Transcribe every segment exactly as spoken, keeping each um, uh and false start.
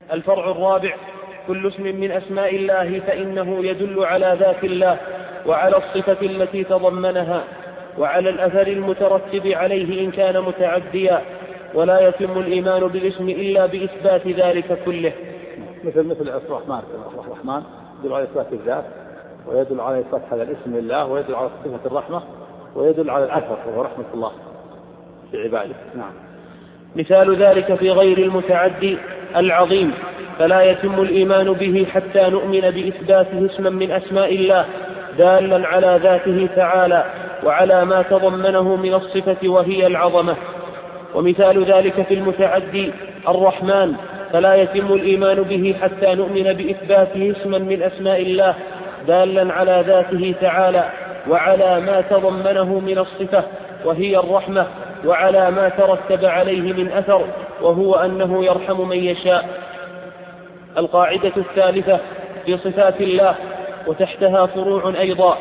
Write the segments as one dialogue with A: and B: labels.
A: الفرع الرابع: كل اسم من أسماء الله فإنه يدل على ذات الله وعلى الصفة التي تضمنها وعلى الأثر المترتب عليه إن كان متعديا، ولا يتم الإيمان بالاسم إلا بإثبات ذلك كله.
B: مثل مثل الرحمن الرحمن يدل على إثبات الذات، ويدل على إثبات هذا الاسم لله، ويدل على صفة الرحمة، ويدل على الأثر وهو رحمة الله في عباده. نعم.
A: مثال ذلك في غير المتعدي العظيم، فلا يتم الإيمان به حتى نؤمن بإثباته اسما من أسماء الله دالا على ذاته تعالى وعلى ما تضمنه من الصفة وهي العظمة. ومثال ذلك في المتعدي الرحمن، فلا يتم الإيمان به حتى نؤمن بإثباته اسما من أسماء الله دالا على ذاته تعالى وعلى ما تضمنه من الصفة وهي الرحمة وعلى ما ترتب عليه من أثر وهو أنه يرحم من يشاء. القاعدة الثالثة في صفات الله وتحتها فروع أيضا.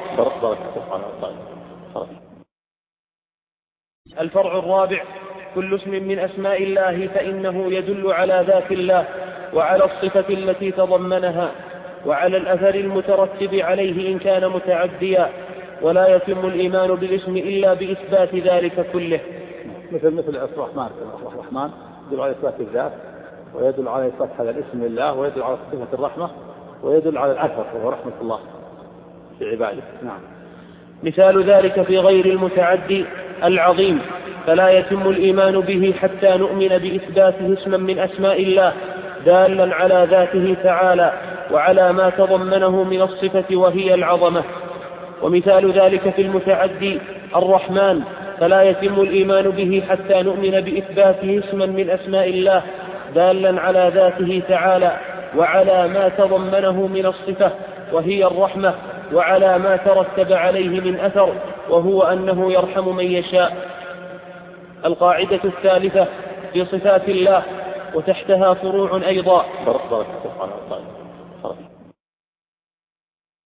A: الفرع الرابع: كل اسم من أسماء الله فإنه يدل على ذات الله وعلى الصفة التي تضمنها وعلى الأثر المترتب عليه إن كان متعديا، ولا يتم الإيمان بالاسم إلا بإثبات ذلك كله.
B: مثل مثل الرحمن الرحمن يدل على إثبات الذات، ويدل على إثبات هذا الاسم لله، ويدل على صفة الرحمة، ويدل على الأثر وهو رحمة الله في عباده. نعم.
A: مثال ذلك في غير المتعدي العظيم، فلا يتم الإيمان به حتى نؤمن بإثباته اسما من أسماء الله دالا على ذاته تعالى وعلى ما تضمنه من الصفة وهي العظمة. ومثال ذلك في المتعدي الرحمن، فلا يتم الإيمان به حتى نؤمن بإثباته اسما من أسماء الله دالا على ذاته تعالى وعلى ما تضمنه من الصفة وهي الرحمة وعلى ما ترتب عليه من أثر وهو أنه يرحم من يشاء. القاعدة الثالثة في صفات الله وتحتها فروع أيضا.